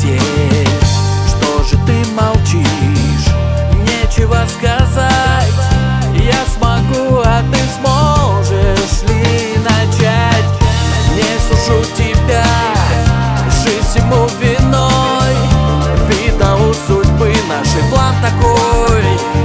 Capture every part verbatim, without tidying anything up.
постель. Что же ты молчишь? Нечего сказать. Я смогу, а ты сможешь ли начать? Не сужу тебя, жизнь всему виной. Видно, у судьбы нашей план такой.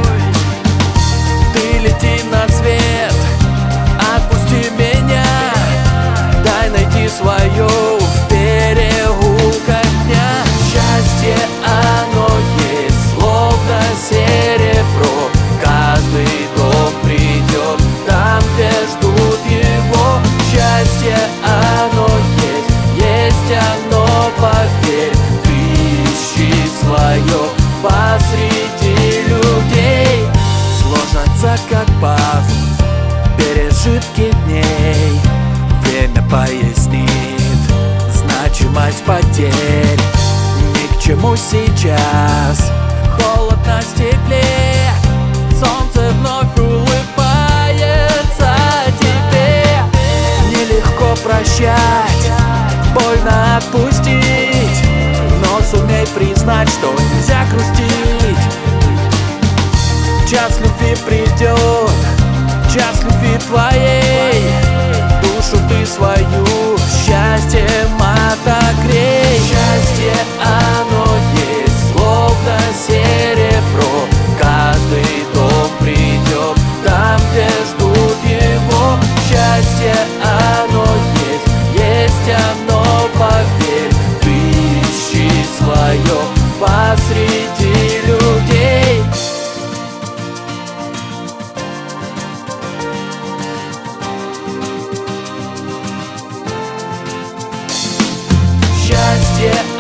Ты лети на свет, отпусти меня, дай найти свое в переулках дня. Счастье, оно есть, словно серебро. Каждый дом придет там, где ждут его. Счастье, оно есть, есть оно, поверь. Ты ищи свое посреди людей. Сложатся как пазл пережитки дней. Время пояснит значимость потерь. Ни к чему сейчас холод на стекле. Солнце вновь улыбается тебе. Нелегко прощать, больно отпустить, но сумей признать, что нельзя грустить. Час любви придет, час любви твоей. Душу ты свою счастьем отогрей. Счастье, оно есть, словно серебро. Каждый дом придет там, где ждут его. Счастье, оно есть, есть оно, поверь. Ты ищи свое посреди людей. Счастье,